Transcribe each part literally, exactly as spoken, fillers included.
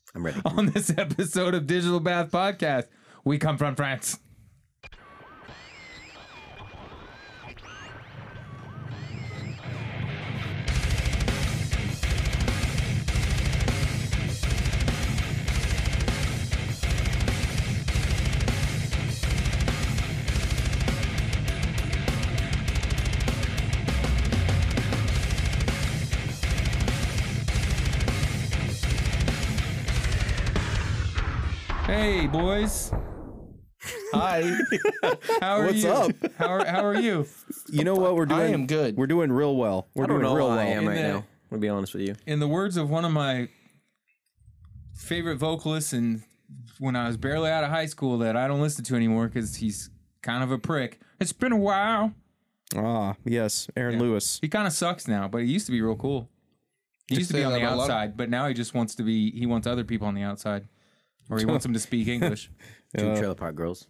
I'm ready. On this episode of Digital Bath Podcast, we come from France. Hey, boys. Hi. How are What's you? up? How are, how are you? You know what we're doing? I am good. We're doing real well. We're I don't doing know real how well. I am In right the- now. I'm gonna be honest with you. In the words of one of my favorite vocalists, and when I was barely out of high school, that I don't listen to anymore because he's kind of a prick. It's been a while. Ah, yes, Aaron Yeah. Lewis. He kind of sucks now, but he used to be real cool. He Just used to be say on that the about a lot of- outside, but now he just wants to be. He wants other people on the outside, or he wants them to speak English. Two Uh, Trailer Park Girls.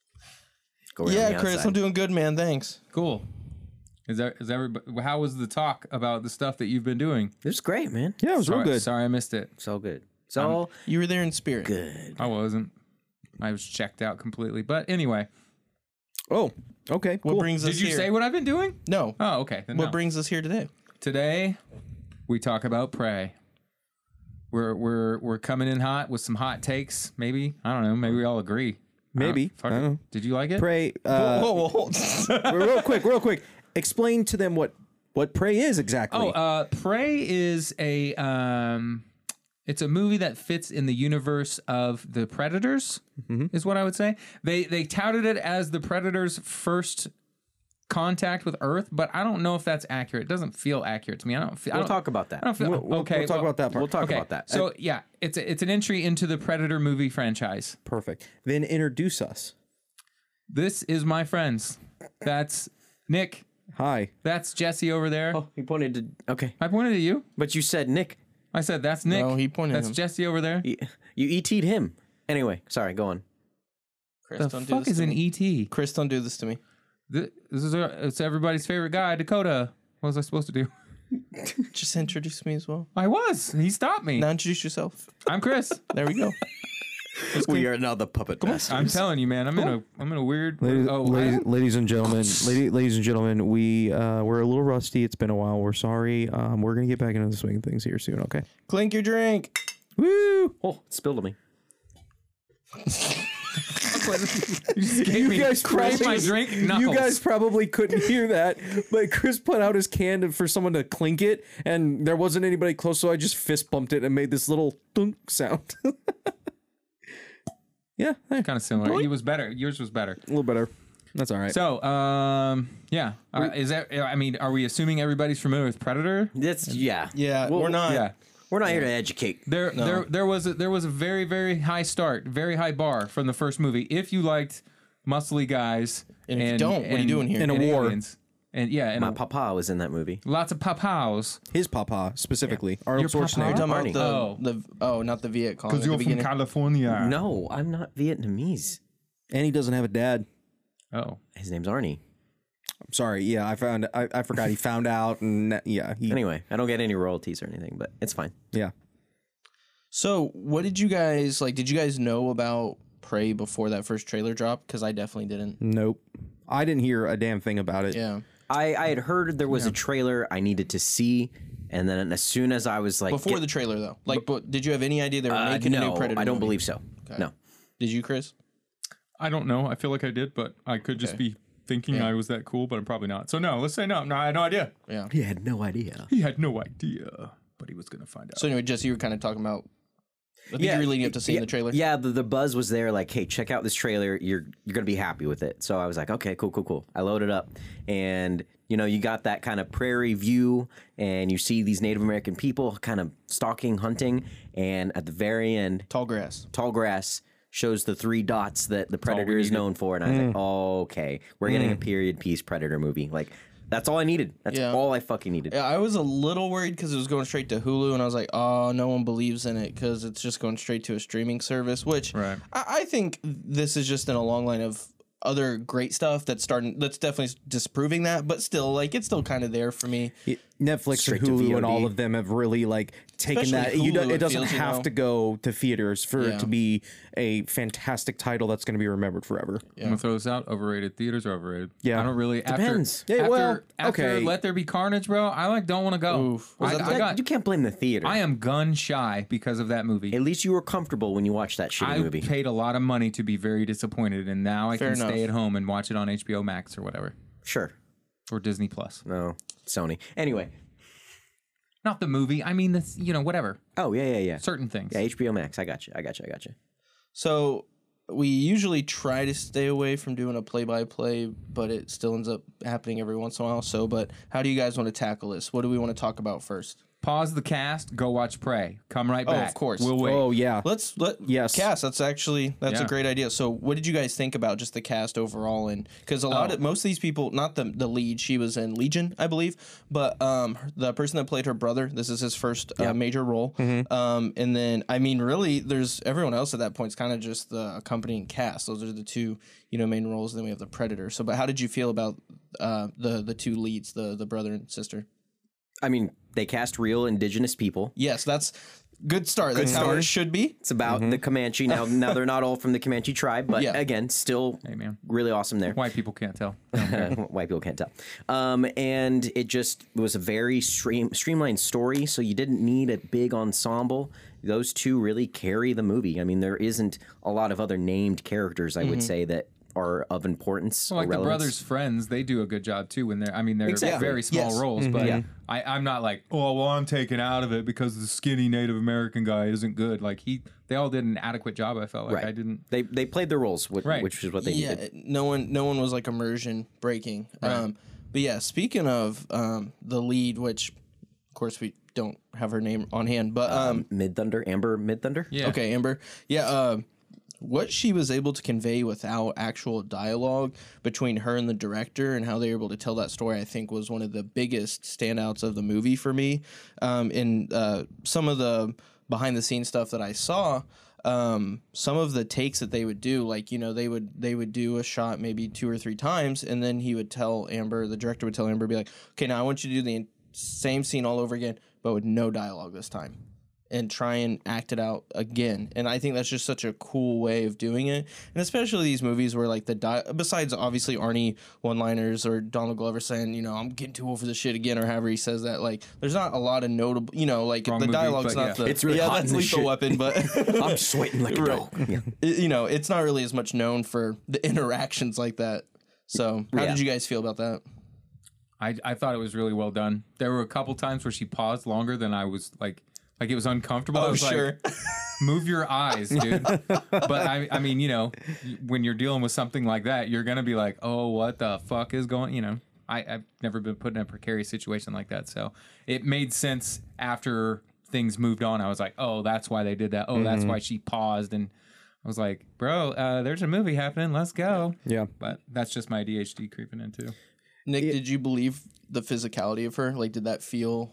Go around Yeah, the Chris, outside. I'm doing good, man. Thanks. Cool. Is that is everybody? How was the talk about the stuff that you've been doing? It was great, man. Yeah, it was Sorry, real good. sorry I missed it. So good. So You were there in spirit. good. I wasn't. I was checked out completely. But anyway, Oh, okay, What cool. brings us did you here? say what I've been doing? No. Oh, okay. Then What no. brings us here today? Today we talk about Prey. We're we're we're coming in hot with some hot takes. Maybe I don't know. Maybe we all agree. Maybe. Uh, fuck I it. don't know. Did you like it? Prey. Uh, whoa, whoa, hold. real quick, real quick. Explain to them what what Prey is exactly. Oh, uh, Prey is a um, it's a movie that fits in the universe of the Predators. Is what I would say. They they touted it as the Predators' first contact with Earth, but I don't know if that's accurate. It doesn't feel accurate to me. I don't. Feel, I We'll don't talk about that. I don't feel We'll- we'll- okay. we'll talk well, about that part. We'll talk okay, about that. So yeah, it's a, it's an entry into the Predator movie franchise. Perfect. Then introduce us. This is my friends. That's Nick. Hi. That's Jesse over there. oh, he pointed to. Okay, I pointed at you. but you said Nick. I said that's Nick. No, he pointed at That's him. Jesse over there. You, you E T'd him. Anyway, sorry. Go on. Chris, The don't do fuck this is to an me. E T? Chris, don't do this to me. This is our, it's everybody's favorite guy, Dakota. What was I supposed to do? Just introduce me as well. I was. He stopped me. Now introduce yourself. I'm Chris. There we go. We are now the puppet masters. I'm telling you, man. I'm in a I'm in a weird. Ladies, oh, ladies, I- ladies and gentlemen, lady, ladies and gentlemen, we uh, we're a little rusty. It's been a while. We're sorry. Um, we're gonna get back into the swing of things here soon. Okay. Clink your drink. Woo! Oh, it spilled on me. you just gave me guys scraped my probably- drink. You Knuckles. guys probably couldn't hear that, but Chris put out his can to, for someone to clink it, and there wasn't anybody close, so I just fist bumped it and made this little thunk sound. yeah, hey, kind of similar. It was better. Yours was better. a little better. That's all right. So, um, yeah. Uh, is that? I mean, are we assuming everybody's familiar with Predator? That's yeah. Yeah, Well, we're not. Yeah. We're not here to educate. There, there, there was a, there was a very, very high start, very high bar from the first movie. If you liked muscly guys, And if you don't, what are you doing here? In a and war. aliens. And yeah, and My a- papa was in that movie. lots of papaws. His papa specifically, Arnold Your papa? Schwarzenegger. You're talking Arnie. about Oh. the, the oh, not the Viet Cong. At the beginning. California. No, I'm not Vietnamese. And he doesn't have a dad. Oh, His name's Arnie. I'm sorry. Yeah, I found. I, I forgot he found out, and that- yeah, he, Anyway, I don't get any royalties or anything, but it's fine. yeah. So, what did you guys like? Did you guys know about Prey before that first trailer dropped? Because I definitely didn't. Nope. I didn't hear a damn thing about it. Yeah. I, I had heard there was a trailer I needed to see, and then as soon as I was like, Before get- the trailer, though, like, but did you have any idea they were uh, making no, a new Predator? I don't movie? believe so. No. Did you, Chris? I don't know. I feel like I did, but I could just Okay. be thinking I was that cool, but I'm probably not. So no, let's say no. No, I had no idea. Yeah. He had no idea. He had no idea, but he was gonna find out. So anyway, Jesse, you were kind of talking about. I think Yeah, you were leading up to seeing yeah, the trailer. Yeah, the, the buzz was there. Like, hey, check out this trailer. You're you're gonna be happy with it. So I was like, okay, cool, cool, cool. I loaded up, and you know, you got that kind of prairie view, and you see these Native American people kind of stalking, hunting, and at the very end, Tall grass. tall grass shows the three dots that the Predator we is needed. known for, and I was like, oh, okay, we're getting a period piece Predator movie. Like, that's all I needed. That's Yeah. all I fucking needed. Yeah, I was a little worried because it was going straight to Hulu, and I was like, oh, no one believes in it because it's just going straight to a streaming service, which Right. I, I think this is just in a long line of other great stuff that's starting, that's definitely disproving that, but still, like, it's still kind of there for me. Y- Netflix Straight and to Hulu and V O D. all of them have really like taken Especially that. You don't, Hulu, it it doesn't feels, you have know. to go to theaters for Yeah. it to be a fantastic title that's going to be remembered forever. I'm gonna throw this out. Overrated. Theaters are overrated. Yeah. I don't really. Depends. After, Yeah, after, well, after okay. Let There Be Carnage, bro. I like don't want to go. Oof. Was I, that I the- got. You can't blame the theater. I am gun shy because of that movie. At least you were comfortable when you watched that shitty I movie. paid a lot of money to be very disappointed, and now I Fair can enough. stay at home and watch it on H B O Max or whatever, Sure. or Disney Plus. No, Sony. Anyway. Not the movie. I mean, this. You know, whatever. Oh yeah, yeah, yeah. Certain things. Yeah, H B O Max. I got you. I got you. I got you. So we usually try to stay away from doing a play-by-play, but it still ends up happening every once in a while. So, but how do you guys want to tackle this? What do we want to talk about first? Pause the cast. Go watch Prey. Come right Oh, back. of course. We'll wait. Oh yeah. Let's let Yes. cast. That's actually that's Yeah. a great idea. So, what did you guys think about just the cast overall? And because a lot Oh. of most of these people, not the the lead, she was in Legion, I believe, but um, the person that played her brother, this is his first uh, major role. Um, and then I mean, really, there's everyone else at that point is kind of just the accompanying cast. Those are the two you know main roles. And then we have the Predator. So, but how did you feel about uh, the the two leads, the the brother and sister? I mean, they cast real indigenous people. Yes, that's good start. That's how it should be. It's about the Comanche. Now, now they're not all from the Comanche tribe, but Yeah. again, still Hey, man. really awesome there. White people can't tell. White people can't tell. Um, and it just was a very stream, streamlined story, so you didn't need a big ensemble. Those two really carry the movie. I mean, there isn't a lot of other named characters, I would say, that are of importance. Well, like or the relevance. brothers' friends, they do a good job too. When they're, I mean, they're Exactly. very small Yes. roles, but I, I'm not like, oh, well, I'm taken out of it because the skinny Native American guy isn't good. Like he, they all did an adequate job. I felt like Right. I didn't. They they played their roles, which, Right. which is what they yeah, needed. no one, no one was like immersion breaking. Um, but yeah, speaking of um, the lead, which of course we don't have her name on hand, but um, Mid Thunder, Amber Mid Thunder. Yeah. okay, Amber, yeah, uh, what she was able to convey without actual dialogue between her and the director and how they were able to tell that story, I think was one of the biggest standouts of the movie for me. Um, and uh, some of the behind the scenes stuff that I saw. Um, some of the takes that they would do, like, you know, they would they would do a shot maybe two or three times, and then he would tell Amber, the director would tell Amber, be like, okay, now I want you to do the same scene all over again, but with no dialogue this time, and try and act it out again. And I think that's just such a cool way of doing it. And especially these movies where like the di- besides obviously Arnie one-liners or Donald Glover saying, you know, I'm getting too old for this shit again, or however he says that, like there's not a lot of notable, you know, like Wrong the movie, dialogue's but not yeah. the It's really yeah, hot that's in this Lethal shit. Weapon, but I'm sweating like a Right. dog. Yeah. it- you know, it's not really as much known for the interactions like that. So how Yeah. did you guys feel about that? I, I thought it was really well done. There were a couple times where she paused longer than I was like, like it was uncomfortable. I Oh, was sure. like, move your eyes, dude. But I, I mean, you know, when you're dealing with something like that, you're gonna be like, oh, what the fuck is going? You know, I, I've never been put in a precarious situation like that, so it made sense after things moved on. I was like, oh, that's why they did that. Oh, that's why she paused, and I was like, bro, uh, there's a movie happening. Let's go. Yeah. But that's just my A D H D creeping in too. Nick, did you believe the physicality of her? Like, did that feel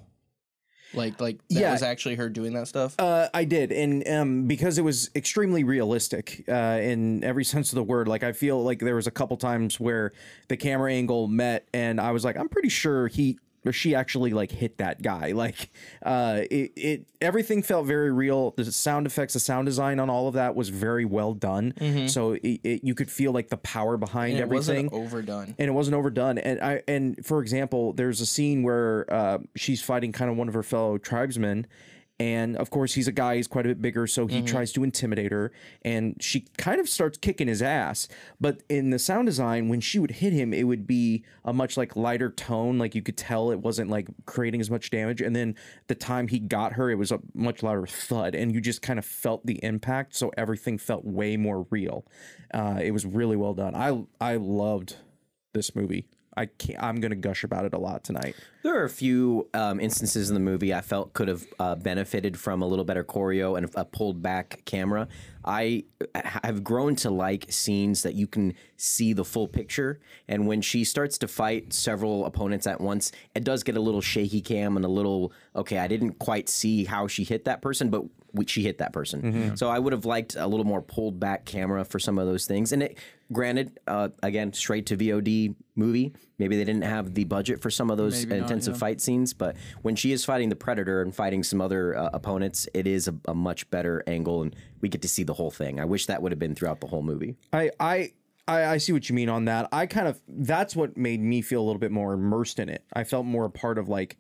like like that Yeah. was actually her doing that stuff? Uh, I did, and um, because it was extremely realistic uh, in every sense of the word. Like I feel like there was a couple times where the camera angle met, and I was like, I'm pretty sure he or she actually like hit that guy. Like uh, it, it, everything felt very real. The sound effects, the sound design on all of that was very well done. So it, it, you could feel like the power behind And it everything. wasn't overdone. And it wasn't overdone. And I and for example, there's a scene where uh, she's fighting kind of one of her fellow tribesmen, and of course he's a guy, he's quite a bit bigger, so he tries to intimidate her, and she kind of starts kicking his ass. But in the sound design, when she would hit him, it would be a much like lighter tone, like you could tell it wasn't like creating as much damage. And then the time he got her, it was a much louder thud, and you just kind of felt the impact, so everything felt way more real. Uh, it was really well done. I I loved this movie. I can't, I'm going to gush about it a lot tonight. There are a few um, instances in the movie I felt could have uh, benefited from a little better choreo and a pulled back camera. I have grown to like scenes that you can see the full picture. And when she starts to fight several opponents at once, it does get a little shaky cam and a little, okay, I didn't quite see how she hit that person, but we, she hit that person. So I would have liked a little more pulled back camera for some of those things. And it, granted, uh, again, straight to V O D movie. Maybe they didn't have the budget for some of those Maybe not, intensive yeah. fight scenes, but when she is fighting the Predator and fighting some other uh, opponents, it is a, a much better angle, and we get to see the whole thing. I wish that would have been throughout the whole movie. I, I I I see what you mean on that. I kind of that's what made me feel a little bit more immersed in it. I felt more a part of like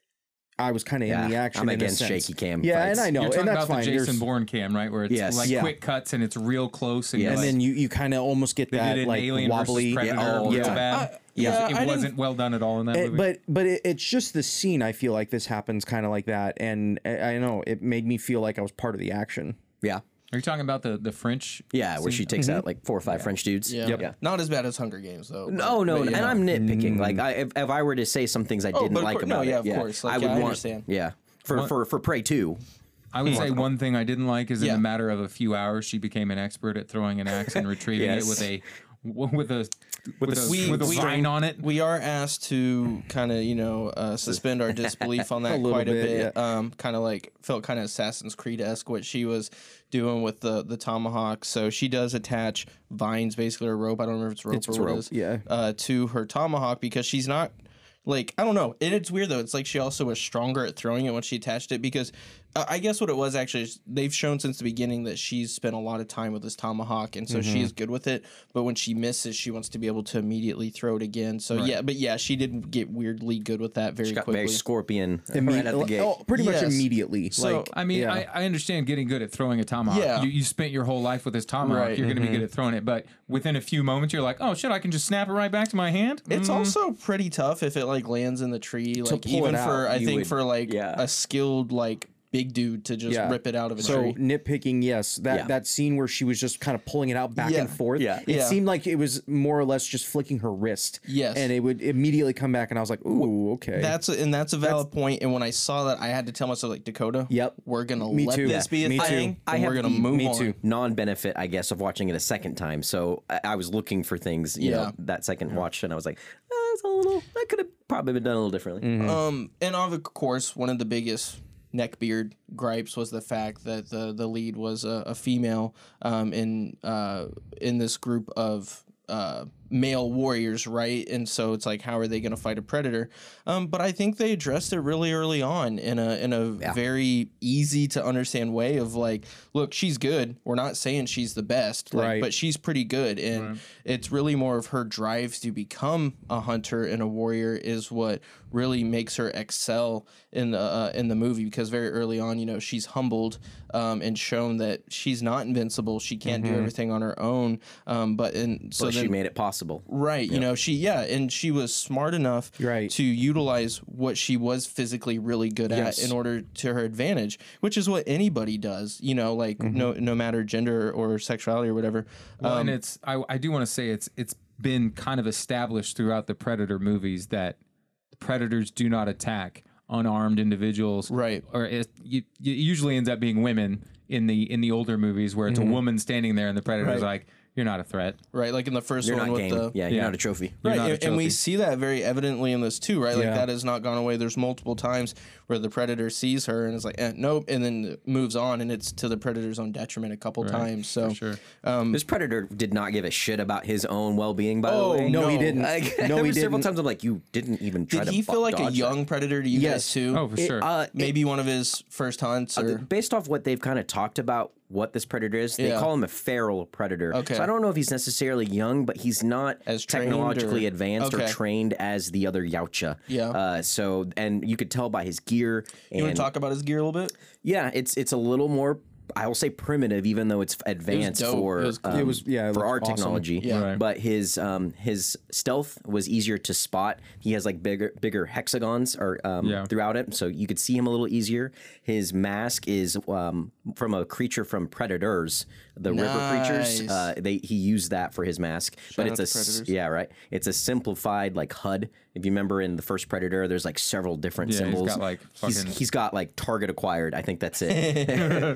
I was kind of Yeah, in the action. I'm in a against sense. shaky cam Yeah, fights. and I know, You're talking and that's about fine. the Jason There's- Bourne cam, right? Where it's Yes. like Yeah. quick cuts and it's real close. And, Yes. you're and like, then you, you kind of almost get they that did an like Alien wobbly. versus Predator oh, real yeah. bad. I- yeah, it I didn't- wasn't well done at all in that Eh, movie. but but it, it's just the scene. I feel like this happens kind of like that, and I, I know it made me feel like I was part of the action. Yeah. Are you talking about the the French? Yeah, where scene? she takes out like four or five French dudes. Yeah. yeah. Not as bad as Hunger Games though. No, but- no, but, and yeah. I'm nitpicking. Like, I, if, if I were to say some things I didn't but of like cour- no, about yeah, it, of yeah, course. Like, I would yeah, I want. understand. Yeah, for What- for for Prey two. I would say one thing I didn't like is in Yeah. a matter of a few hours, she became an expert at throwing an axe and retrieving Yes. it with a with a with, a a, we- with a we- vine on it. We are asked to kind of, you know, uh, suspend our disbelief on that little quite a bit, bit. Um, kind of like felt kind of Assassin's Creed esque what she was doing with the the tomahawk. So she does attach vines, basically, or rope. I don't remember if it's rope It's or what rope, it is. yeah. Uh, to her tomahawk because she's not. Like, I don't know. And it's weird, though. It's like she also was stronger at throwing it when she attached it because uh, I guess what it was actually is they've shown since the beginning that she's spent a lot of time with this tomahawk. And so she is good with it. But when she misses, she wants to be able to immediately throw it again. So, yeah. But yeah, she did get weirdly good with that very Got quickly. very scorpion Imme- right at the gate. oh, pretty Yes. much immediately. So- like I mean, yeah. I, I understand getting good at throwing a tomahawk. Yeah. You, you spent your whole life with this tomahawk. Right. You're going to be good at throwing it. But within a few moments, you're like, oh, shit, I can just snap it right back to my hand? It's also pretty tough if it like lands in the tree. Like pull even it for out, I you think would- for like yeah. a skilled like big dude to just Yeah. rip it out of a So tree. nitpicking, yes, that Yeah. that scene where she was just kind of pulling it out back Yeah. and forth. Yeah. it Yeah. seemed like it was more or less just flicking her wrist. Yes. and it would immediately come back, and I was like, "Ooh, okay." That's a, and that's a valid point. And when I saw that, I had to tell myself like Dakota, Yep. we're gonna Me let too. this be a Me too. thing. I and have we're gonna the- move me on. too. non-benefit, I guess, of watching it a second time. So I, I was looking for things, you Yeah. know, that second watch, and I was like, ah, it's a little. That could have probably been done a little differently. Um, and of course, one of the biggest neckbeard gripes was the fact that the the lead was a, a female um, in uh, in this group of uh, male warriors, right? And so it's like, how are they going to fight a predator? Um, but I think they addressed it really early on in a in a Yeah. very easy to understand way of like, look, she's good. We're not saying she's the best, like, Right. but she's pretty good, and it's really more of her drives to become a hunter and a warrior is what really makes her excel in the uh, in the movie, because very early on, you know, she's humbled um, and shown that she's not invincible. She can't do everything on her own. Um, but and so But she then, made it possible. right, you know, she yeah, and she was smart enough Right. to utilize what she was physically really good Yes. at in order to her advantage, which is what anybody does. You know, like no no matter gender or sexuality or whatever. Well, Um, and it's I, I do want to say it's it's been kind of established throughout the Predator movies that predators do not attack unarmed individuals, Right. Or it, you, it usually ends up being women in the in the older movies where it's a woman standing there and the predator's Right. like, "You're not a threat." right, like in the 1st You're one not with game. the yeah, you're Yeah. not a trophy. You're Right, not a and, and we trophy. see that very evidently in this too, right? Like Yeah. that has not gone away. There's multiple times where the predator sees her and is like, eh, nope, and then moves on, and it's to the predator's own detriment a couple times. So, For sure. um, This predator did not give a shit about his own well-being. By Oh, the way, no, he no. didn't. Like, no, there he were several didn't. times I'm like, you didn't even try did to he feel bu- like a dodge young predator to you Yes. guys too? Oh, for sure. Uh, Maybe one of his first hunts, or based off what they've kind of talked about what this predator is, they Yeah. call him a feral predator. Okay. So I don't know if he's necessarily young, but he's not As trained technologically or- advanced or Okay. trained as the other Yautja. Yeah. Uh, so and you could tell by his gear. And you want to talk about his gear a little bit? yeah, it's it's a little more. I will say primitive, even though it's advanced dope. for It was cool. um, It was- yeah, it for looked our awesome. technology. Yeah. Right. But his um, his stealth was easier to spot. He has like bigger bigger hexagons or um, Yeah. throughout it, so you could see him a little easier. His mask is um, from a creature from Predators, the Ripper creatures. Nice. Uh, they he used that for his mask, but out it's a to s- Predators. yeah right. It's a simplified like H U D. If you remember in the first Predator, there's like several different Yeah, he's symbols. got, like, he's, fucking- he's got like target acquired. I think that's it. so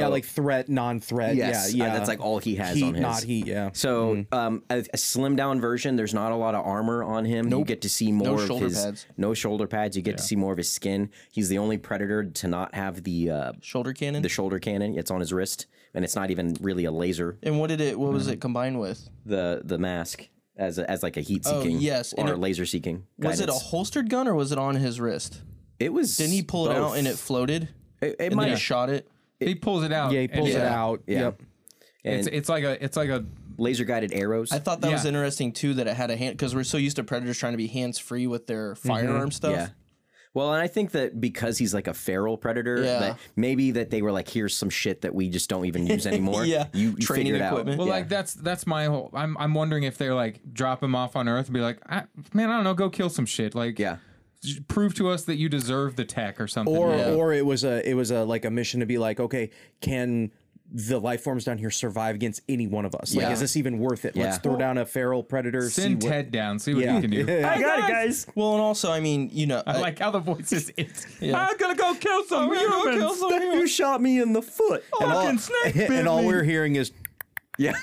yeah, like threat, non-threat. Yes, yeah, uh, yeah. that's like all he has heat, on his. not heat. Yeah. So um, a, a slim down version. There's not a lot of armor on him. You get to see more of shoulder his pads. no shoulder pads. You get to see more of his skin. He's the only predator to not have the uh, Shoulder cannon. the shoulder cannon. It's on his wrist, and it's not even really a laser. and what did it? What Mm-hmm. was it combined with? The the mask as a, as like a heat seeking. Oh, yes, and or it- laser seeking. Was it a holstered gun or was it on his wrist? It was. Didn't he pull it out both. and it floated? It, it And might. then he shot it. He pulls it out. Yeah, he and pulls it yeah. out. Yeah. Yep. It's And it's like a it's like a laser guided arrows. I thought that was Yeah. interesting too that it had a hand because we're so used to predators trying to be hands free with their firearm stuff. Yeah. Well, and I think that because he's like a feral predator, Yeah. that maybe that they were like, here's some shit that we just don't even use anymore. Yeah. You, you Training figure it equipment. out. well, Yeah. like that's that's my whole. I'm I'm wondering if they're like drop him off on Earth and be like, I, man, I don't know, go kill some shit. Like, Yeah. j- prove to us that you deserve the tech or something. Or Yeah. or it was a it was a like a mission to be like, okay, can the life forms down here survive against any one of us? Like, Yeah. is this even worth it? Let's Yeah. throw down a feral predator. send see what- Ted down, see what Yeah. he can do. I got it, guys. Well, and also, I mean, you know, I I- like how the voice is. It's, Yeah. I'm gonna go kill some I'm gonna go humans. kill some You shot me in the foot. and all, Fucking snake bit and all me. we're hearing is Yeah.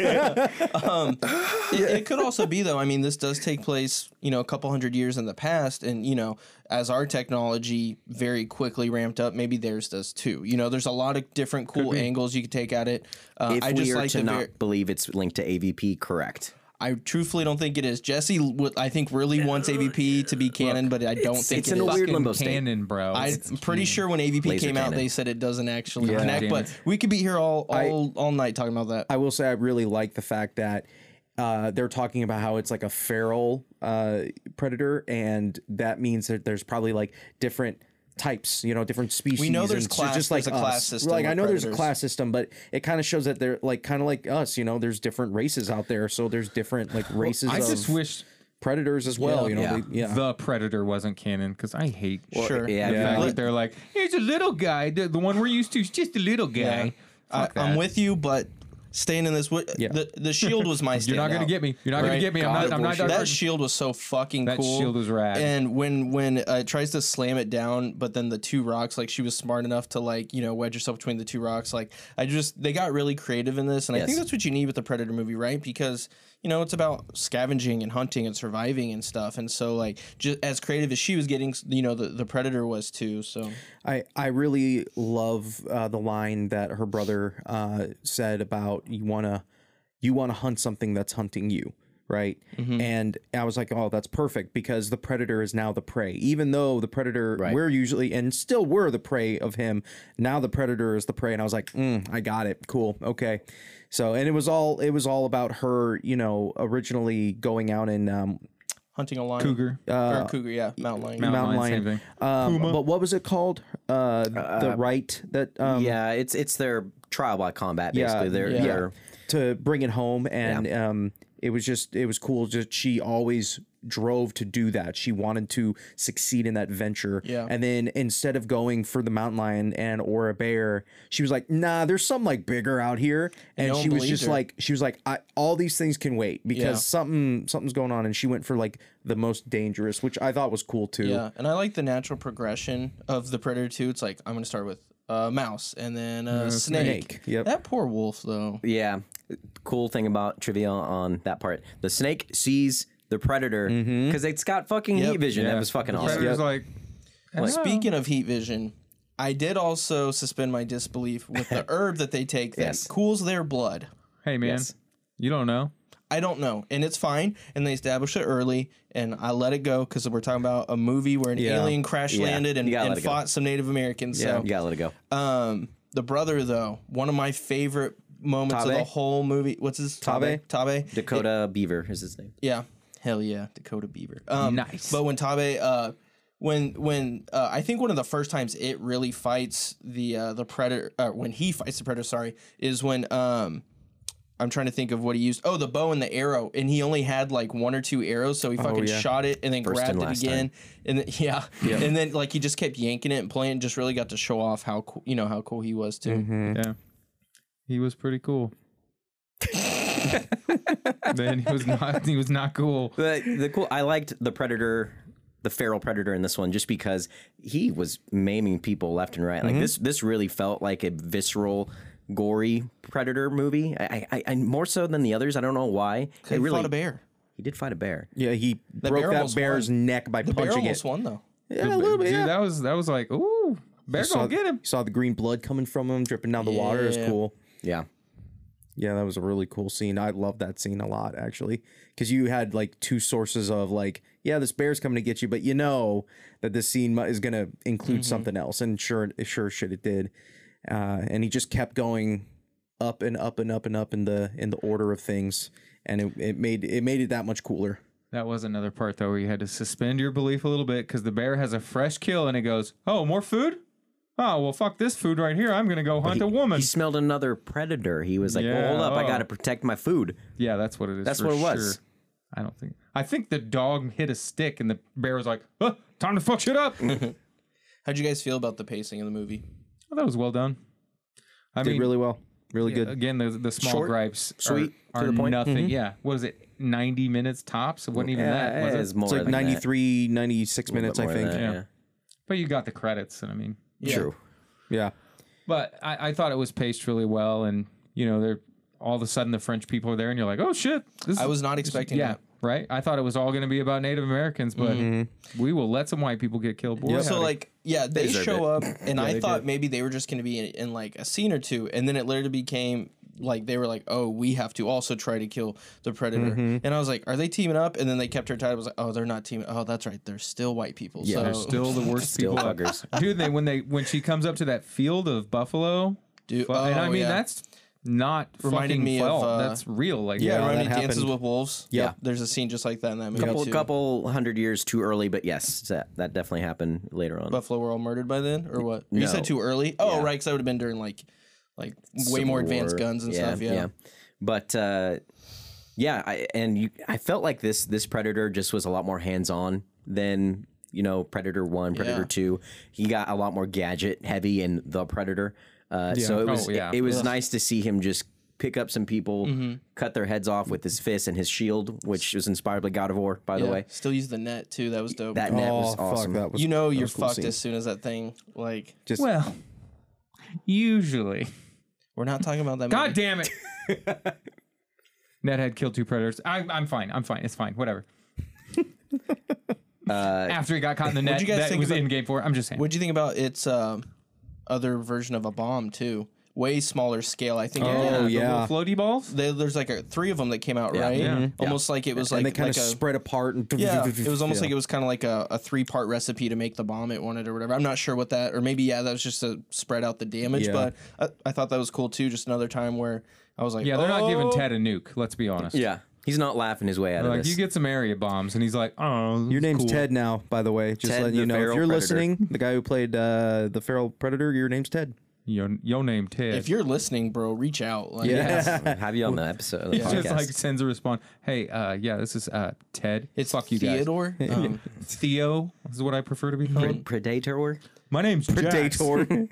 it, it could also be though. I mean, this does take place, you know, a couple hundred years in the past, and you know, as our technology very quickly ramped up, maybe theirs does too. You know, there's a lot of different cool angles you could take at it. Uh, if I we just are like to the not ver- believe it's linked to A V P, correct. I truthfully don't think it is. Jesse, w- I think, really wants A V P to be canon, but I don't it's- think it's it in a is. weird Fucking limbo state. canon, bro. I'm It's pretty key. sure when A V P Laser came out, cannon. they said it doesn't actually Yeah. connect. Damn But it. we could be here all all, all night talking about that. I will say I really like the fact that uh, they're talking about how it's like a feral uh, predator, and that means that there's probably like different types, you know, different species. We know there's and so class- just like there's a class us. system Like I with know there's a predators. class system, but it kind of shows that they're like kind of like us. You know, there's different races out there, so there's different like races I of just wish predators as well. Yeah. you know, Yeah. they- yeah. the Predator wasn't canon because I hate. Sure. Yeah. the yeah. fact Look- that they're like, here's a little guy. The, the one we're used to is just a little guy. I, Fuck I'm that. with you, but staying in this, wi- Yeah. the the shield was my. You're not gonna standout. get me. You're not gonna Right? get me. I'm God, not. I'm not. that diverting. shield was so fucking That cool. shield was rad. And when when uh, it tries to slam it down, but then the two rocks, like she was smart enough to like you know wedge herself between the two rocks. Like I just they got really creative in this, and I think Yes. that's what you need with the Predator movie, right? Because you know it's about scavenging and hunting and surviving and stuff. And so like just as creative as she was getting, you know the the Predator was too. So I, I really love uh, the line that her brother uh, said about you wanna you wanna hunt something that's hunting you, right? And I was like, oh, that's perfect because the predator is now the prey. Even though the predator Right. we're usually and still we're the prey of him, now the predator is the prey. And I was like, mm, I got it, cool, okay. So and it was all it was all about her, you know, originally going out and um, hunting a lion, Cougar. or cougar, yeah, mountain lion. Mountain mountain lion, lion. same thing. Um, but what was it called? Uh, the right that um, yeah, it's it's their trial by combat Yeah, basically. They're, yeah. they're to bring it home, and um, it was just it was cool. Just she always drove to do that. She wanted to succeed in that venture. Yeah. And then instead of going for the mountain lion and or a bear, she was like, "Nah, there's something like bigger out here." And no one she was believed just her. like, she was like, I, "All these things can wait because Yeah. something something's going on." And she went for like the most dangerous, which I thought was cool too. Yeah, and I like the natural progression of the Predator too. It's like I'm gonna start with a mouse and then a snake. snake, yep. That poor wolf though. yeah. Cool thing about trivia on that part: the snake sees the predator because it's got fucking Yep. heat vision. Yeah. That was fucking The awesome. Predator's like, Well, speaking of heat vision, I did also suspend my disbelief with the herb that they take that Yes. cools their blood. hey man, Yes. you don't know. I don't know, and it's fine. And they established it early, and I let it go because we're talking about a movie where an Yeah. alien crash Yeah. landed and, You gotta and let it go. fought some Native Americans. You So, gotta let it go. um, the brother though, one of my favorite moments of Tabe? the whole movie. What's his Tabe? Tabe. Dakota Beaver is his name. Yeah, hell yeah, Dakota Beaver. Um, Nice. But when Tabe, uh, when when uh, I think one of the first times it really fights the uh, the predator, uh, when he fights the predator, sorry, is when um, I'm trying to think of what he used. Oh, the bow and the arrow, and he only had like one or two arrows, so he fucking yeah. shot it and then First grabbed and it last again, and then, yeah, and then like he just kept yanking it and playing, and just really got to show off how cool, you know, how cool he was too. Mm-hmm. Yeah, he was pretty cool. Then he was not. He was not cool. The the cool. I liked the predator. the feral predator in this one, just because he was maiming people left and right. Like Mm-hmm. this, this really felt like a visceral, gory predator movie. I, I, I more so than the others. I don't know why. He It really, fought a bear. he did fight a bear. Yeah, he The broke bear that almost bear's won. neck by The bear punching almost it. won though. Yeah, a little bit. Dude, Yeah. that was that was like, ooh, bear saw, gonna get him. saw the green blood coming from him, dripping down the water. It was Yeah. cool. Yeah. Yeah, that was a really cool scene. I love that scene a lot, actually, because you had like two sources of like, yeah, this bear's coming to get you, but you know that this scene mu- is going to include something else, and sure, sure, shit, it did. Uh, and he just kept going up and up and up and up in the in the order of things, and it, it made it made it that much cooler. That was another part though where you had to suspend your belief a little bit because the bear has a fresh kill and it goes, oh, more food? Oh, well, fuck this food right here. I'm gonna go hunt a woman. He smelled another predator. He was like, Yeah, well, hold up, I oh. got to protect my food. Yeah, that's what it is. That's for what it was. sure. I don't think. I think the dog hit a stick and the bear was like, oh, time to fuck shit up. Oh, How'd you guys feel about the pacing of the movie? that was well done. I Did mean, really well, really yeah, good. again, the the small Short, gripes, sweet, are, to are the point. nothing. Yeah, what was it? ninety minutes tops. It wasn't even that. Was Yeah, it? it's more It's like than that. ninety-three, ninety-six A little minutes, bit I more than think. that, Yeah. But you got the credits, and I mean, Yeah. True. Yeah. but I, I thought it was paced really well, and you know, they're all of a sudden the French people are there, and you're like, oh shit, this I is- was not expecting yeah. that. Right, I thought it was all going to be about Native Americans, but we will let some white people get killed. Boy, Yep. So howdy. like, yeah, they deserve show up, and I they thought did. maybe they were just going to be in, in like a scene or two, and then it literally became like they were like, oh, we have to also try to kill the predator, and I was like, are they teaming up? And then they kept her tied. I was like, oh, they're not teaming. Oh, that's right, they're still white people. Yeah, so they're still the worst Still people. buggers. Dude, they when they when she comes up to that field of buffalo, Dude, fu- and I oh, mean yeah. that's not Reminded fucking me of, felt. uh, That's real. Like yeah, Yeah, remember that me Dances happened. with Wolves? Yeah. There's a scene just like that in that movie Couple, too. couple hundred years too early, but yes, that, that definitely happened later on. Buffalo were all murdered by then, or what? You No. said too early. Oh, Yeah. right, because that would have been during like, like way Civil more advanced War. guns and stuff. Yeah. But uh, yeah, I, and you, I felt like this this Predator just was a lot more hands on than you know Predator One, Predator Yeah. Two. He got a lot more gadget heavy in the Predator. Uh, So it was Oh, yeah. it, it was Ugh. nice to see him just pick up some people, Mm-hmm. cut their heads off with his fist and his shield, which was inspired by God of War, by the Yeah. way. Still use the net too. That was dope. That net Oh, was fuck, awesome. that was you know that you're was a cool fucked scene. as soon as that thing like. Just well, usually. We're not talking about that. God movie. damn it. Ned had killed two predators. I, I'm fine. I'm fine. It's fine. Whatever. Uh, After he got caught in the net, you guys that think was about- in game four. I'm just saying. What'd you think about its um, other version of a bomb too? Way smaller scale. I think. it Oh, did- the yeah. little floaty balls. They, there's like a, three of them that came out, Yeah. right? Yeah. Almost like it was like and they kind like of a, spread apart. And Yeah, it was almost Yeah. like it was kind of like a, a three part recipe to make the bomb it wanted or whatever. I'm not sure what that, or maybe yeah, that was just to spread out the damage. Yeah. But I, I thought that was cool too. Just another time where I was like, Yeah, they're not giving "Oh." Ted a nuke. Let's be honest. yeah, he's not laughing his way out They're of like, this. you get some area bombs, and he's like, oh, Your name's cool. Ted now, by the way. Just Ted letting the you know. If feral you're predator. listening, the guy who played uh, the feral predator, your name's Ted. Your, your name Ted. If you're listening, bro, reach out. Like, Yeah. Have you on the episode? Of the He just podcast. like sends a response. Hey, uh, yeah, this is uh, Ted. It's Fuck you guys. Theodore. Um, Theo is what I prefer to be called. Predator. My name's Jax. Predator.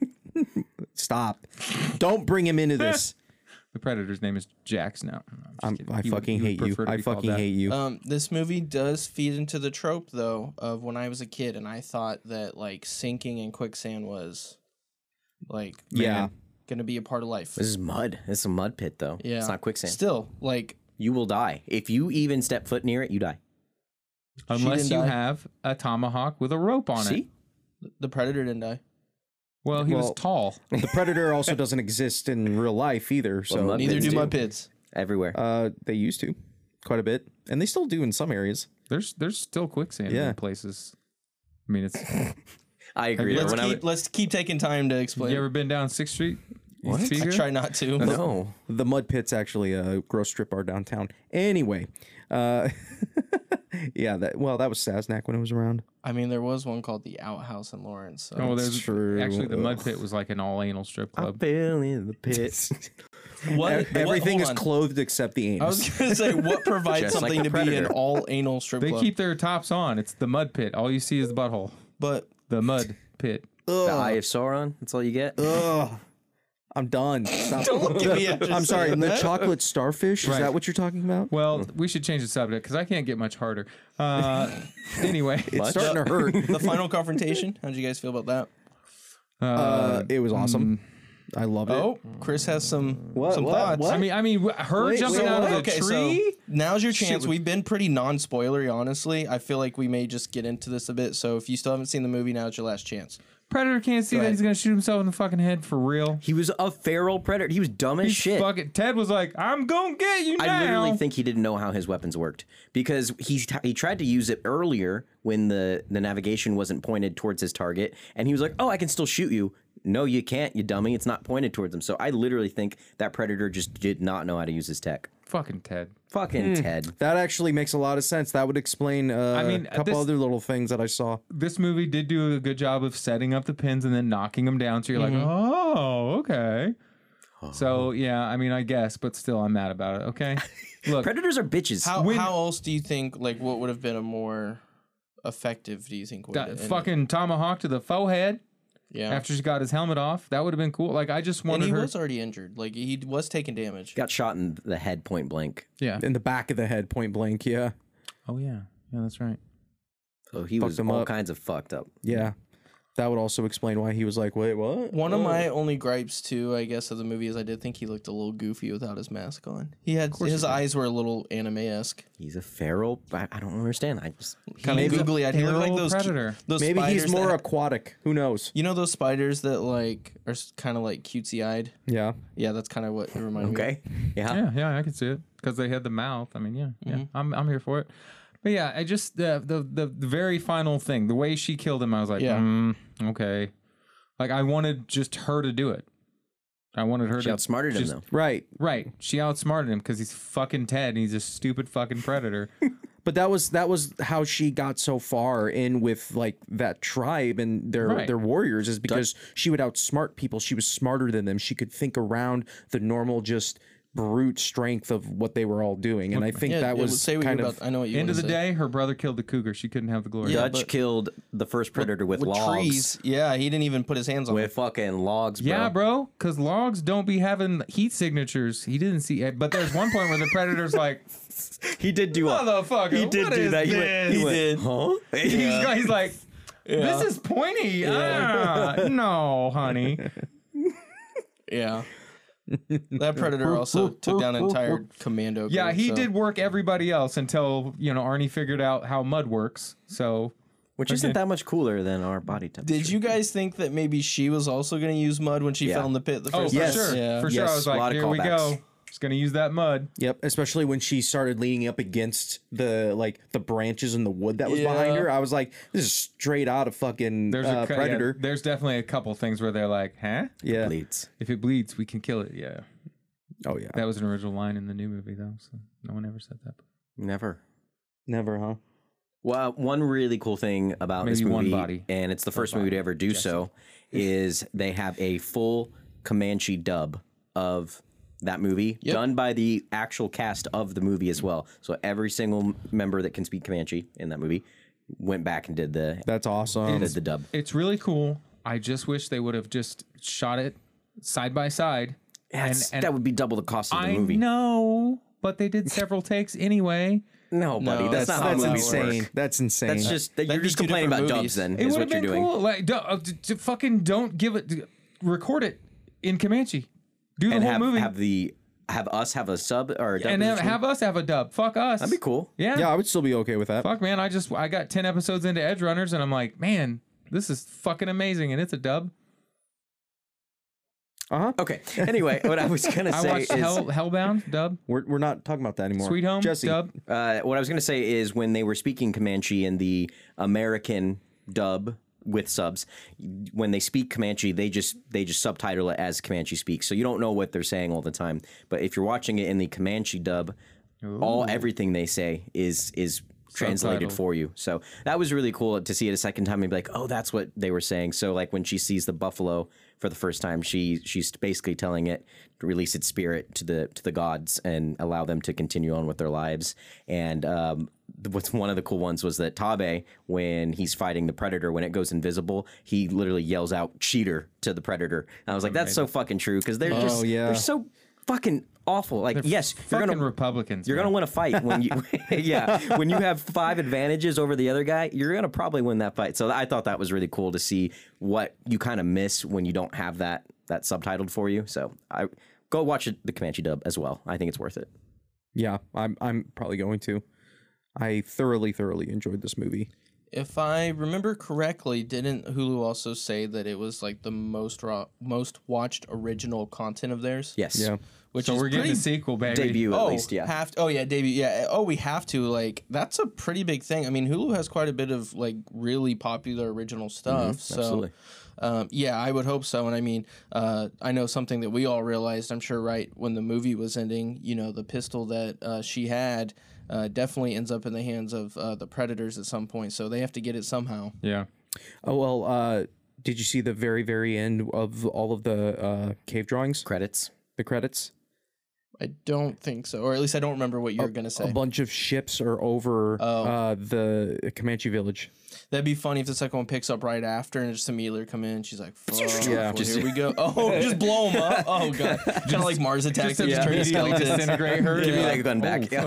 Stop. Don't bring him into this. The Predator's name is Jax now. No, I'm I'm, just kidding. I He would- fucking he would hate you. prefer to I be called fucking that. hate you. um, this movie does feed into the trope though of when I was a kid and I thought that like sinking in quicksand was like yeah. gonna be a part of life. This is mud. It's a mud pit, though. Yeah, It's not quicksand. Still, like You will die. If you even step foot near it, you die. Unless didn't you die. have a tomahawk with a rope on it. See? the predator didn't die. Well, he was Well, tall. The predator also doesn't exist in real life either. So mud Neither pits do do. mud pits. Everywhere. uh, they used to quite a bit, and they still do in some areas. There's there's still quicksand Yeah. in places. I mean, it's. I agree. Let's When I keep was- let's keep taking time to explain. You ever been down Sixth Street? What? East I Figure? try not to. no. The mud pit's actually a gross strip bar downtown. Anyway, uh, yeah, that well, that was Sasnack when it was around. I mean, there was one called the Outhouse in Lawrence. So. Oh, That's there's true. actually the mud Ugh. pit was like an all anal strip I club. fell in the pit. what, Everything what, is hold on. clothed except the I was anus. gonna say what provides Just like something the to be an Predator. all anal strip They club. keep their tops on. It's the mud pit. All you see is the butthole. but The mud pit. The Eye of Sauron. That's all you get. Ugh. I'm done. Stop. Don't give me after I'm sorry. saying The that. chocolate starfish. Is Right. that what you're talking about? Well, we should change the subject because I can't get much harder. Uh, anyway, It's starting to hurt. The final confrontation. How did you guys feel about that? Uh, it was awesome. I loved it. Oh, Chris has some What, some what, thoughts. what? I mean, I mean, wh- her Wait, jumping so out of the okay, tree. so now's your chance. We've been pretty non-spoilery, honestly. I feel like we may just get into this a bit. So if you still haven't seen the movie, now it's your last chance. Predator can't see Go that ahead. he's gonna shoot himself in the fucking head for real. He was a feral predator. He was dumb as He's shit. fucking. Ted was like, "I'm gonna get you now." I literally think he didn't know how his weapons worked because he he tried to use it earlier when the the navigation wasn't pointed towards his target, and he was like, "Oh, I can still shoot you." No, you can't, you dummy. It's not pointed towards him. So I literally think that predator just did not know how to use his tech. fucking Ted. Fucking Ted. That actually makes a lot of sense. That would explain uh, I mean, a couple this- other little things that I saw. This movie did do a good job of setting up the pins and then knocking them down. So you're like, oh, okay. So yeah, I mean, I guess, but still, I'm mad about it. Okay, look, Predators are bitches. How When- how else do you think like what would have been a more effective? Do you think? would that and- fucking tomahawk to the forehead yeah. after she got his helmet off. That would have been cool. Like I just and wanted he her. was already injured. Like he was taking damage. Got shot in the head point blank. Yeah. In the back of the head, point blank. Yeah. Oh yeah. Yeah, that's right. So he Fucked was him all up. kinds of fucked up. Yeah. That would also explain why he was like, wait, what? One of my only gripes too, I guess, of the movie is I did think he looked a little goofy without his mask on. He had his eyes were a little anime-esque, He's a feral. I, I don't understand. I just kind of googly eyed. He looked like feral those predator. those Maybe he's spiders more that- aquatic. Who knows? you know those spiders that like are kind of like cutesy eyed. Yeah. Yeah, that's kind of what it reminded me. okay. Yeah. Yeah, yeah, I can see it because they had the mouth. I mean, yeah, yeah, I'm I'm here for it. But yeah, I just the the the, the very final thing, the way she killed him, I was like, Yeah. mm, okay. Like I wanted just her to do it. I wanted her She to outsmarted him just, though. Right. Right, she outsmarted him because he's fucking Ted and he's a stupid fucking predator. But that was that was how she got so far in with like that tribe and their Right. their warriors is because she would outsmart people. She was smarter than them. She could think around the normal just brute strength of what they were all doing. And I think Yeah, that yeah, was say what kind you're of about. I know what you End of wanna the say. day, her brother killed the cougar. She couldn't have the glory. Yeah, Dutch but- killed the first predator with, with logs. trees. Yeah, he didn't even put his hands on With it. fucking logs, bro. Yeah, bro, because logs don't be having heat signatures. He didn't see it, but there's one point where the predator's like, He did do a. "Motherfucker, He did what do is that. He this?" went, he He went, did. Huh? He's, he's like, "This is pointy." Ah, no, honey. Yeah. That predator also took down an entire commando. Yeah, group, he so- did work everybody else until you know Arnie figured out how mud works. So Which isn't that much cooler than our body temperature. Did you guys think that maybe she was also going to use mud when she Yeah. fell in the pit the oh, first for Yes. time? sure, Yeah. for sure. I Yes, was a lot like, of here we callbacks. go. Just gonna use that mud. Yep, especially when she started leaning up against the like the branches and the wood that was behind Yeah. her. I was like, this is straight out of fucking There's uh, a cou- yeah, Predator. there's definitely a couple things where they're like, huh? Yeah. Bleeds. If it bleeds, we can kill it. Yeah, Oh yeah. that was an original line in the new movie though, so no one ever said that. Never. Never, huh? Well, one really cool thing about this Maybe one movie, body. and it's the first movie to ever do so, is they have a full Comanche dub of that movie done by the actual cast of the movie as well. So every single member that can speak Comanche in that movie went back and did the That's awesome. did the dub. It's really cool. I just wish they would have just shot it side by side. That's- and that would be double the cost of the I movie. know, but they did several takes anyway. No, buddy, No, that's, That's not that's how movies insane. work. That's insane. That's just That'd you're be just two complaining about different dubs. movies. Then It is would what have you're been doing. cool. Like, don't, uh, d- d- fucking don't give it. d- Record it in Comanche. Do the And whole have movie have the have us have a sub or a dub and have, position? have us have a dub. Fuck us. That'd be cool. Yeah. yeah, I would still be okay with that. Fuck man, I just I got ten episodes into Edge Runners and I'm like, man, this is fucking amazing and it's a dub. Uh-huh. Okay. Anyway, what I was gonna I say watched is Hell, Hellbound dub, We're we're not talking about that anymore. Sweet Home Jesse. dub. uh, what I was gonna say is when they were speaking Comanche in the American dub with subs, when they speak Comanche, they just they just subtitle it as Comanche speaks, so you don't know what they're saying all the time. But if you're watching it in the Comanche dub, all everything they say is is translated Subtitled. for you. So that was really cool to see it a second time and be like, oh, that's what they were saying. So like when she sees the buffalo for the first time, she she's basically telling it to release its spirit to the to the gods and allow them to continue on with their lives. And um, what's one of the cool ones was that Tabe, when he's fighting the Predator, when it goes invisible, he literally yells out "cheater" to the Predator. And I was like, that's so fucking true because they're just yeah. they're so fucking awful. Like, yes, you're Fucking gonna Republicans. you're man. gonna win a fight when you yeah when you have five advantages over the other guy. You're gonna probably win that fight. So I thought that was really cool to see what you kind of miss when you don't have that that subtitled for you. So I go watch it, the Comanche dub as well. I think it's worth it. Yeah, I'm I'm probably going to. I thoroughly, thoroughly enjoyed this movie. If I remember correctly, didn't Hulu also say that it was like the most ro- most watched original content of theirs? Yes. Yeah. Which So is we're getting pretty a sequel, baby. Debut at oh, least. Yeah. Have to, oh yeah, debut. Yeah. Oh, we have to. Like that's a pretty big thing. I mean, Hulu has quite a bit of like really popular original stuff. so, absolutely. Um, yeah, I would hope so. And I mean, uh, I know something that we all realized. I'm sure, right when the movie was ending, you know, the pistol that uh, she had uh, definitely ends up in the hands of uh, the Predators at some point. So they have to get it somehow. Yeah. Oh well, uh, did you see the very, very end of all of the uh, cave drawings? Credits. The credits? I don't think so, or at least I don't remember what you were gonna say. A bunch of ships are over Oh. uh, the Comanche village. That'd be funny if the second one picks up right after and just immediately come in. She's like, "Fuck, Yeah. well, here we go." Oh, just blow them up. Oh god, kind of like Mars attacks. They just turn to Immediately skeletons. disintegrate her. Give me Yeah. that gun back. Oh, Yeah.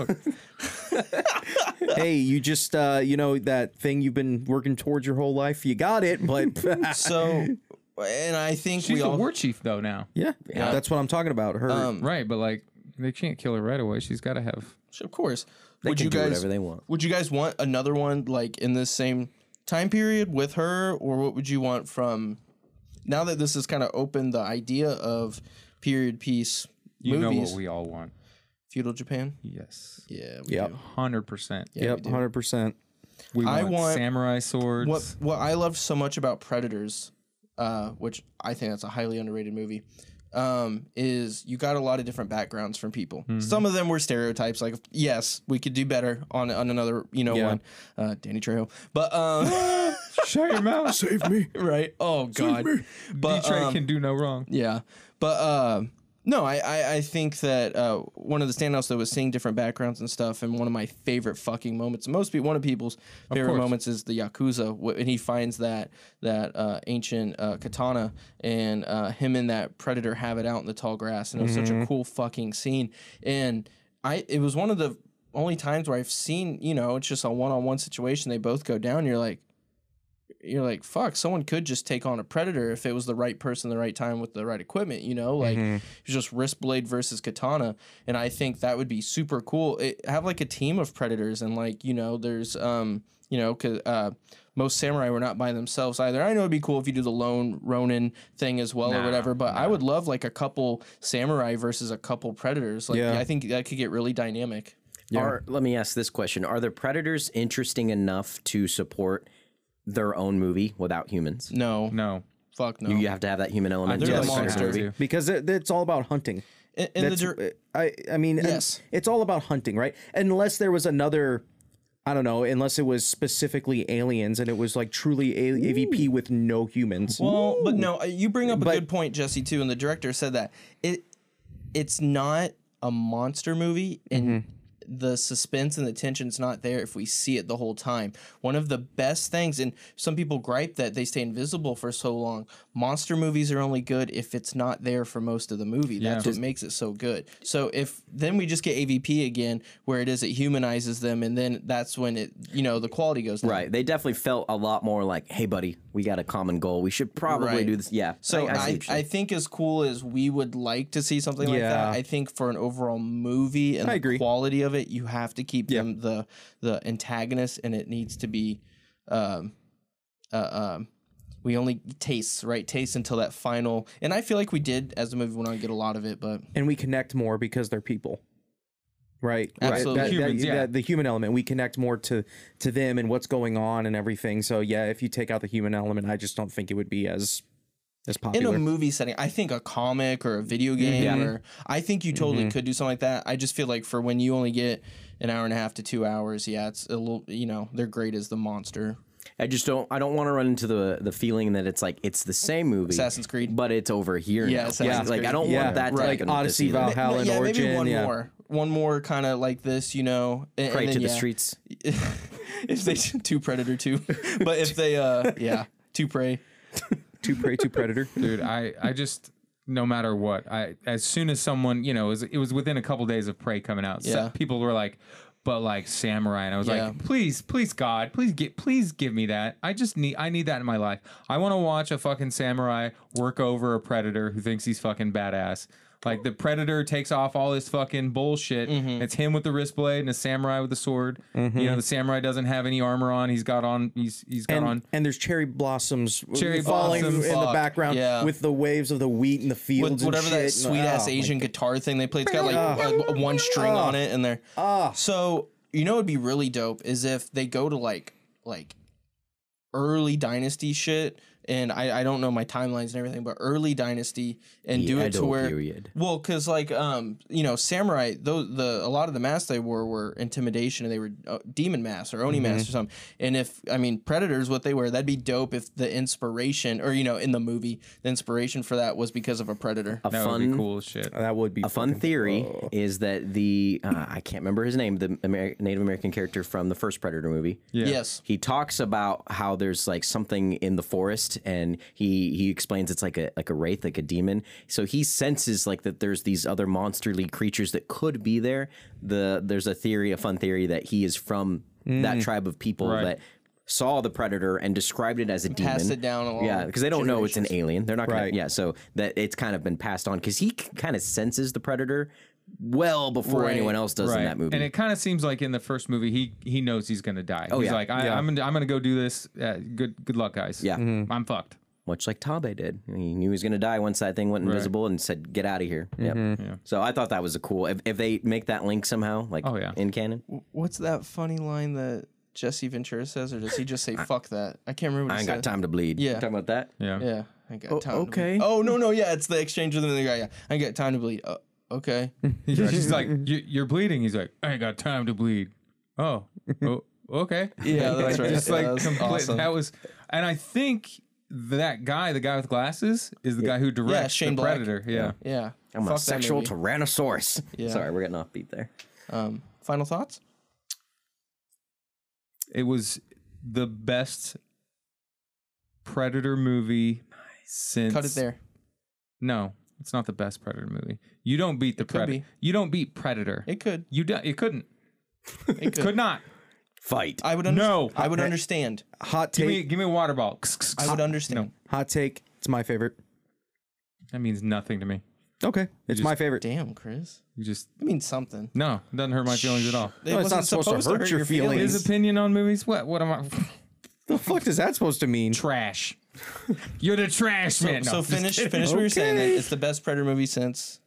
fuck. Hey, you just uh, you know that thing you've been working towards your whole life. You got it, but So, and I think She's we a all. war chief though now. yeah, Yeah. that's what I'm talking about. Her. Um, Right, but like they can't kill her right away. She's got to have. of course. They would can you do guys? whatever they want. Would you guys want another one like in this same time period with her, or what would you want from? Now that this has kind of opened the idea of period piece You know movies, what we all want. feudal Japan. Yes. Yeah. We Yep. do. Hundred percent. Yeah, we Yep, do. hundred percent. We I want, want- samurai swords. What what I loved so much about Predators, uh, which I think that's a highly underrated movie, um, is you got a lot of different backgrounds from people. Some of them were stereotypes, like yes, we could do better on on another you know Yeah. one, uh, Danny Trejo, but um, Shut your mouth. Save me. right? Oh God, but Detroit um, can do no wrong. yeah, but uh, no, I, I I think that uh, one of the standouts though was seeing different backgrounds and stuff, and one of my favorite fucking moments, most people, one of people's favorite course. moments is the Yakuza, wh- and he finds that that uh, ancient uh, katana, and uh, him and that Predator have it out in the tall grass, and it was such a cool fucking scene, and I it was one of the only times where I've seen, you know, it's just a one-on-one situation, they both go down, you're like. You're like, fuck, someone could just take on a Predator if it was the right person, the right time with the right equipment, you know? Like, it's just wrist blade versus katana. And I think that would be super cool. It, have like a team of Predators, and like, you know, there's, um, you know, cause, uh, most samurai were not by themselves either. I know it'd be cool if you do the lone Ronin thing as well or Nah, whatever, but I would love like a couple samurai versus a couple Predators. Like, Yeah. I think that could get really dynamic. Are, let me ask this question: are the Predators interesting enough to support their own movie without humans? No, No. fuck no. You, you have to have that human element. they're to the the Predator monster. movie. Because it, it's all about hunting. In, in the That's, dir- I I mean, and Yes. it's all about hunting, right? Unless there was another, I don't know, unless it was specifically aliens and it was like truly A- AVP with no humans. Well, but no, uh, you bring up a But- good point, Jesse, too, and the director said that it it's not a monster movie, and the suspense and the tension's not there if we see it the whole time. One of the best things, and some people gripe that they stay invisible for so long. Monster movies are only good if it's not there for most of the movie. That's Yeah. what makes it so good. So if then we just get A V P again, where it is it humanizes them, and then that's when it, you know, the quality goes down. Right. They definitely felt a lot more like, hey, buddy, we got a common goal. We should probably Right. do this. Yeah. So I, I, see I, what you're I saying. think as cool as we would like to see something like Yeah. that, I think for an overall movie and I the agree. quality of it, you have to keep Yeah. them the the antagonist, and it needs to be, um, uh, um, we only taste right taste until that final. And I feel like we did as the movie went on get a lot of it, but And we connect more because they're people. Right. Absolutely. That- that- Humans, that- yeah. that- the human element. We connect more to to them and what's going on and everything. So yeah, if you take out the human element, I just don't think it would be as as in popular. a movie setting, I think a comic or a video game, or I think you totally could do something like that. I just feel like for when you only get an hour and a half to two hours, yeah, it's a little, you know, they're great as the monster. I just don't. I don't want to run into the the feeling that it's like it's the same movie, Assassin's Creed. but it's over here. Yeah, now. Assassin's Like I Creed. don't Yeah, want that to right. happen Like with this Odyssey, either. Valhalla, and yeah, Origin. maybe one yeah. more, one more kind of like this, you know. And, Pray and to then, the yeah. streets. if they two Predator two, but if they uh yeah two Prey, Two Prey, two Predator. Dude, I, I just, no matter what, I as soon as someone, you know, it was, it was within a couple days of Prey coming out. So Yeah. people were like, but like Samurai, and I was Yeah. like, please, please, God, please get, please give me that. I just need, I need that in my life. I want to watch a fucking samurai work over a predator who thinks he's fucking badass. Like the predator takes off all his fucking bullshit. Mm-hmm. It's him with the wrist blade and a samurai with the sword. You know, the samurai doesn't have any armor on. He's got on. He's he's got And, on. and there's cherry blossoms Cherry falling blossoms. in the Fuck, background yeah. with the waves of the wheat and the fields with whatever and that shit. sweet ass Oh, my Asian guitar thing they play. It's got like uh, one string on it, and they're Ah. so you know it'd be really dope is if they go to like like early Dynasty shit. And I, I don't know my timelines and everything, but early Dynasty and do it to Edo where period. well, because like um you know samurai those the a lot of the masks they wore were intimidation and they were uh, demon masks or oni masks or something. And if I mean Predators what they wear that'd be dope if the inspiration or you know in the movie the inspiration for that was because of a predator. A That would fun be cool as shit. That would be A fun fucking- theory oh. is that the uh, I can't remember his name, the Amer- Native American character from the first Predator movie. Yeah. Yes. He talks about how there's like something in the forest, and he he explains it's like a like a wraith, like a demon. So he senses like that there's these other monsterly creatures that could be there. The there's a theory, a fun theory that he is from that tribe of people Right. that saw the predator and described it as a demon. Passed it down along Yeah, because they don't know it's an generations. alien. They're not gonna, Right. yeah. So that it's kind of been passed on because he kind of senses the predator well before Right. anyone else does in that movie. And it kind of seems like in the first movie, he he knows he's gonna die. Oh, he's yeah. like, I, Yeah. I'm gonna I'm gonna go do this. Uh, good good luck, guys. Yeah. Mhm. I'm fucked. Much like Tabe did. He knew he was going to die once that thing went invisible and said, get out of here. Yep. Yeah. So I thought that was a cool, if, if they make that link somehow, like Oh, yeah. in canon. What's that funny line that Jesse Ventura says, or does he just say "fuck that"? I can't remember. What I he ain't got said. time to bleed. Yeah. Talking about that? Yeah. Yeah, I ain't got Oh, time. To okay. bleed. Oh no, no, yeah, it's the exchange with him and the guy. Yeah, I ain't got time to bleed. Uh, okay. She's like, "You- you're bleeding. He's like, I ain't got time to bleed. Oh, oh okay. Yeah, that's right. Just Yeah, like that's complete, awesome. that was, and I think that guy, the guy with glasses, is the guy who directs Shane the Black. Predator. Yeah. Yeah. I'm Fuck a that sexual movie. tyrannosaurus. Yeah. Sorry, we're getting off beat there. Um, final thoughts? It was the best Predator movie since. Cut it there. No, it's not the best Predator movie. You don't beat the It could Predator. be. You don't beat Predator. It could. You do, you couldn't. It could. Could not. Fight. I would. Under- No. I would understand. Hot Give me take. give me a water ball. I would understand. Hot take. It's my favorite. That means nothing to me. Okay, it's just- my favorite. Damn, Chris. You just It means something. no, it doesn't hurt my feelings at all. It No, it's not wasn't supposed to hurt your feelings. His opinion on movies? What? What am I? The fuck is that supposed to mean? Trash. You're the trash So, man. No, so just finish. kidding. Finish what you're saying. That Okay. it's the best Predator movie since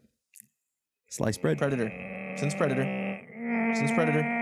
Sliced bread. Predator. Since Predator. Since Predator.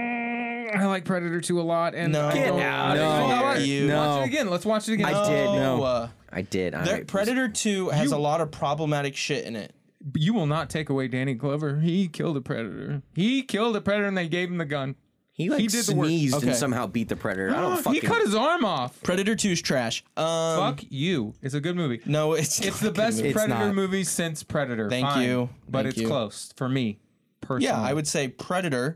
I like Predator two a lot, and No. I Get don't- out You of know here. what? You. Watch No. it again. Let's watch it again. I did. No. Uh, I did. All the- right. Predator two has You- a lot of problematic shit in it. You will not take away Danny Glover. He killed a Predator. He killed a Predator, and they gave him the gun. He like he did the work. sneezed Okay. and somehow beat the predator. I don't he fucking. cut his arm off. Predator two is trash. Um, Fuck you. It's a good movie. No, it's It's not the a good best movie. It's Predator not. movie since Predator. Thank Fine. you. But Thank it's you. close for me, personally. Yeah, I would say Predator,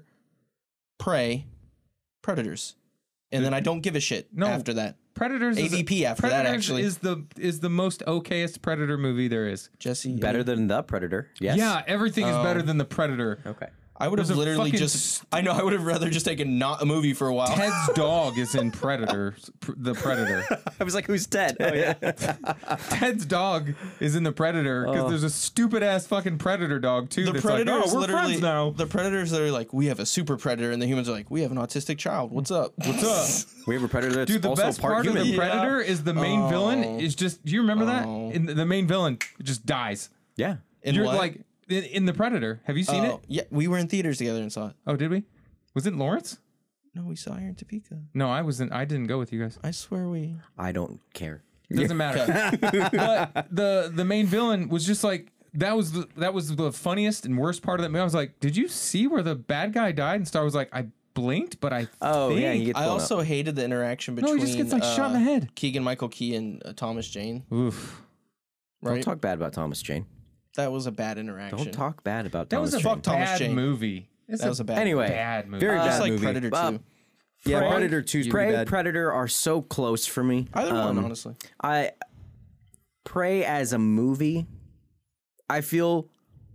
Prey, Predators, and then I don't give a shit No. after that. Predators is- A V P after that, Predators actually. is the is the most okayest Predator movie there is. Jesse, Better than the predator. Yes. Yeah, everything is Oh. better than the Predator. Okay. I would have There's a literally fucking just. I know. I would have rather just taken not a movie for a while. Ted's dog is in Predator. pr- The Predator. I was like, who's Ted? Oh yeah. Ted's dog is in the Predator because there's a stupid ass fucking Predator dog too. The that's Predator like, is oh, we're literally friends now. the Predators that are like, we have a super predator, and the humans are like, we have an autistic child. What's up? What's up? We have a predator that's Dude, the also best part part human. of the Yeah. Predator is the main villain is just. Do you remember that? Oh. In the, the main villain just dies. Yeah. In You're what? like in, in the Predator. Have you seen Oh, it? yeah, we were in theaters together and saw it. Oh, did we? Was it Lawrence? No, we saw it here in Topeka. No, I wasn't. I didn't go with you guys. I swear we. I don't care. It doesn't matter. But the the main villain was just like that was the, that was the funniest and worst part of that movie. I was like, did you see where the bad guy died? And Star was like, I blinked, but I Oh think. yeah. He gets I blown also up. hated the interaction No, between. he just gets, like, shot in the uh, head. Keegan Michael Key and uh, Thomas Jane. Oof. Right. Don't talk bad about Thomas Jane. That was a bad interaction. Don't talk bad about That Thomas was a Jane. Fuck Thomas bad Jane. movie. It's That was a bad. Anyway, bad movie. Very Just bad like movie. Predator Uh, two. Yeah, Prey- Predator two is pretty Prey, bad. Predator are so close for me. Either Um, one, honestly. I Prey as a movie, I feel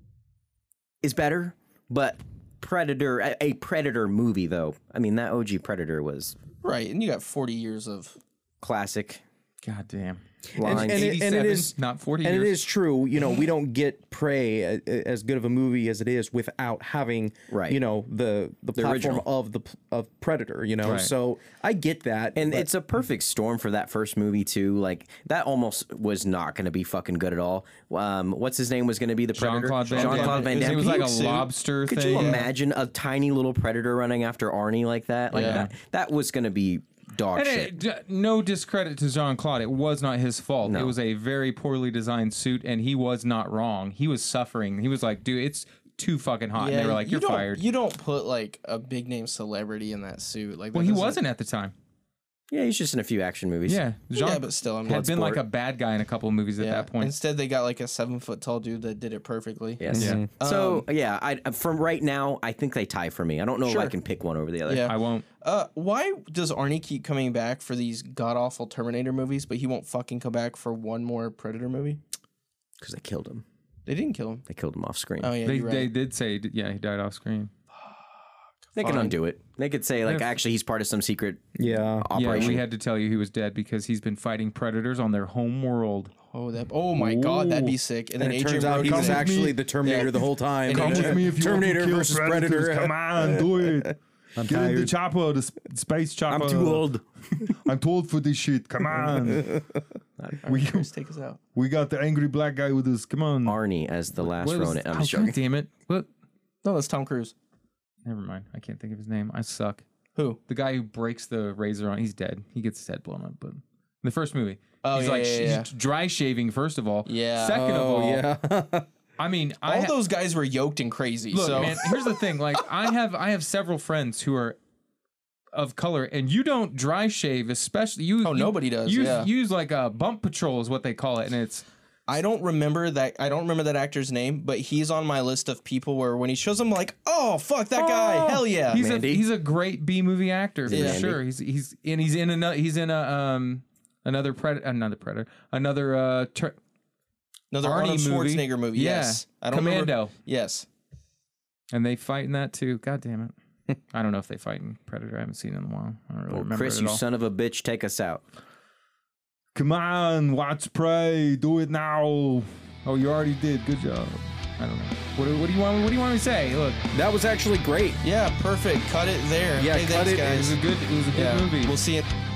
is better, but Predator, a, a Predator movie though. I mean, that O G Predator was Right, and you got forty years of. classic. God damn. Lines. and, it, and it eighty-seven, is not forty and years. it is true. You know, we don't get Prey a- a- as good of a movie as it is without having, Right. you know, the the, platform original. of the of Predator. You know, Right. so I get that, And but- it's a perfect storm for that first movie too. Like that almost was not going to be fucking good at all. Um, what's his name was going to be the Predator? Jean-Claude Van Damme. Jean-Claude Van It was- Damme. It was like a Suit. lobster Could thing. you imagine a tiny little predator running after Arnie like that? Like Yeah. that, that was going to be dog And shit. it, d- no discredit to Jean Claude. It was not his fault. It was a very poorly designed suit, and he was not wrong. He was suffering. He was like, dude, it's too fucking hot. and they were like, you you're don't- fired. You don't put like a big name celebrity in that suit. Like, well, that he doesn't- wasn't at the time. Yeah, he's just in a few action movies. Yeah. Jean Yeah, but still, I mean, had been Bloodsport. like a bad guy in a couple of movies at yeah. that point. Instead, they got like a seven foot tall dude that did it perfectly. Yes. Yeah. So yeah, I from right now, I think they tie for me. I don't know if I Sure. can pick one over the other. Yeah. I won't. Uh, why does Arnie keep coming back for these god awful Terminator movies, but he won't fucking come back for one more Predator movie? Because they killed him. They didn't kill him. They killed him off screen. Oh yeah, They, you're right. they did say, yeah, he died off screen. they can fine. undo it. They could say like, If- actually, he's part of some secret yeah. Yeah, operation. we had to tell you he was dead because he's been fighting predators on their home world. oh that. Oh my god, that'd be sick. And then And it Adrian turns out he Brody's was in it. actually the Terminator Yeah. the whole time. Come with me if you want to Terminator kill versus predators. Predator. Come on, do it. I'm Get in the tired. chopper, the s- space chopper. I'm too old. I'm too old for this shit. Come on. we Chris, take us out. we got the angry black guy with us. Come on. Arnie as the last What was- Ronin. I'm oh, just God joking. damn it. What? No, that's Tom Cruise. Never mind. I can't think of his name. I suck. Who? The guy who breaks the razor on, he's dead. He gets his head blown up. But in the first movie, Oh, he's yeah, like yeah, sh- yeah. he's dry shaving, first of all. Yeah. Second of Oh all, yeah. I mean, I All ha- those guys were yoked and crazy. look, so man, here's the thing. Like, I have I have several friends who are of color, and you don't dry shave, especially you. Oh, you nobody does, Use, yeah. use like a bump patrol is what they call it, and it's I don't remember that. I don't remember that actor's name, but he's on my list of people where when he shows them, like, oh fuck that guy, Oh, hell yeah. He's Mandy. a he's a great B movie actor for Yeah. sure. He's he's and he's in another he's in a um another predator another predator another uh ter- Another Arnie Arnold movie. Schwarzenegger movie. Yeah. Yes, I don't remember- Commando, Yes. and they fight in that too. God damn it! I don't know if they fight in Predator. I haven't seen it in a while. I don't really Well, remember Chris, it you at all. son of a bitch, take us out. Come on. Watch Prey. Do it now. Oh, you already did. Good job. I don't know. What, do- what do you want? What do you want me to say? Look, That was actually great. Yeah, perfect. Cut it there. Yeah, hey, cut thanks, it. it guys. was a good. It was a good yeah, movie. we'll see it.